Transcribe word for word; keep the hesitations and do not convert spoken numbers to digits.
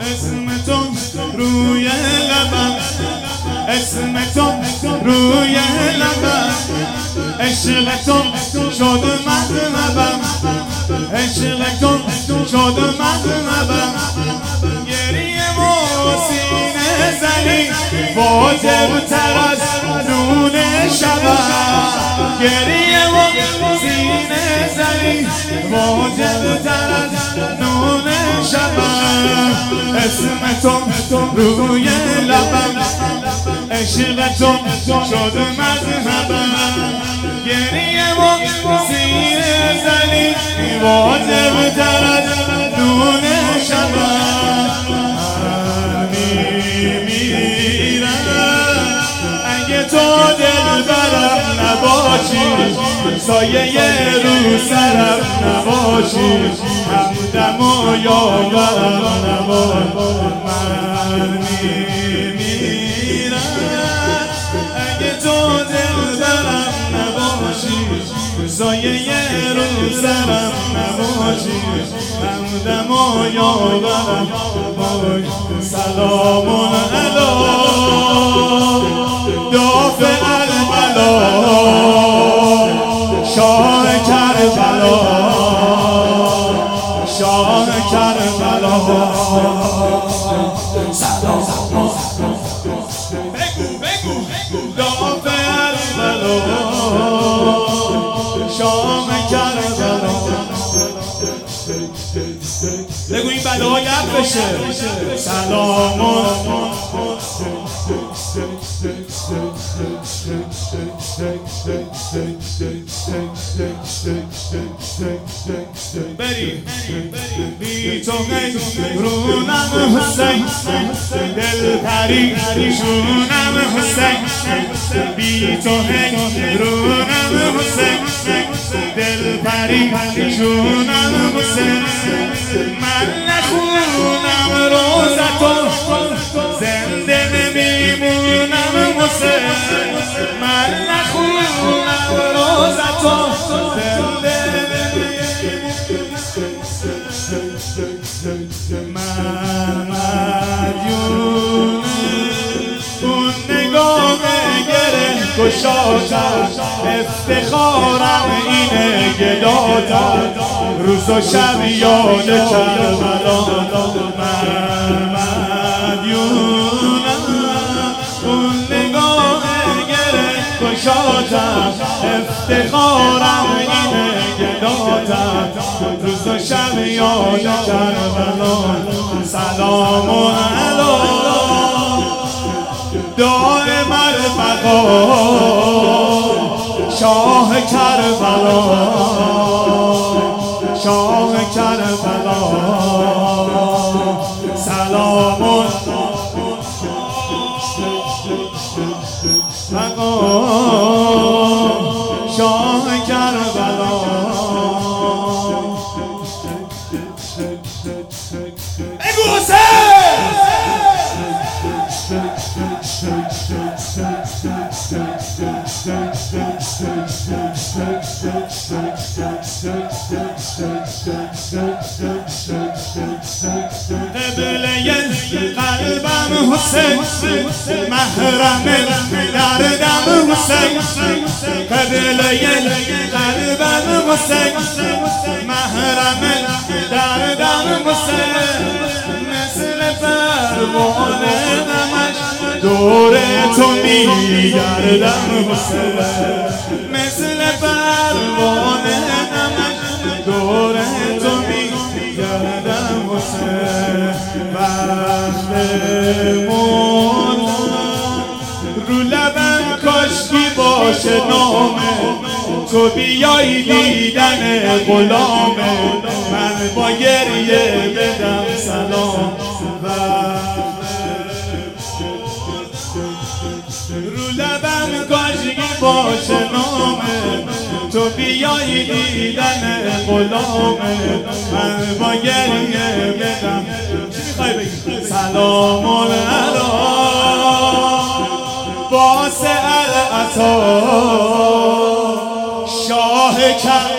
اسم تو روی لبم، اسم تو روی لبم، عشق تو شد مذهبم، عشق تو شد مذهبم. گریه و سینه زنی واجب تر از نون شبم، گریه و سینه زنی واجب تر از نون شبم. اسم تو روی لبم، عشق تو شد مذهبم. گریه و سینه زنی واجب تر از نون شبم. میمیرم اگه تو دلبرم نباشی، سایه رو سرم نباشی، همدم و یاورم نباشی. من میمیرم اگه تو دلبرم نباشی، سایه رو سرم نباشی، همدم و یاورم نباشی. سلام علی دافع البلا، شاه کربلا، شاه کربلا. سلام بگو بگو دافع البلا، شاه کربلا. بگو این بلاها دفع بشه. سلام بریم بی تو رونم حسین، دل پری شونم حسین، بی تو رونم حسین، دل پری شونم حسین. من نخونم روزتو زنده نمیمونم حسین، من نخونم روزتو زنده نمیمونم. من مدیونه اون نگاه گره گشاتر، افتخارم اینه گداتر، روز و شب یاد کربلا. من مدیونم اون نگاه گره گشاتر، افتخارم اینه گداتر، روز و شب یاد کربلا. سلام علی دائم البقا، شاه کربلا، شاه کربلا. سلام بقا، شاه کربلا. بگو حسین. قبله قلبم حسین، محرم دردم حسین، قبله قلبم حسین، محرم دردم حسین. مثل پروانه نمش دور تو میگردم حسین، مثل پروانه نمش دور تو میگردم حسین. وقت موندم رو لبم کاشکی باشه نامه، تو بیایی دیدن غلامه، من با گریه بدم سلام. رو لبم کاشکی باشه نامه، تو بیایی دیدن غلامه، من با گریه بدم. چی میخوای بگی؟ سلام علی واسع العطا، شاه کربلا.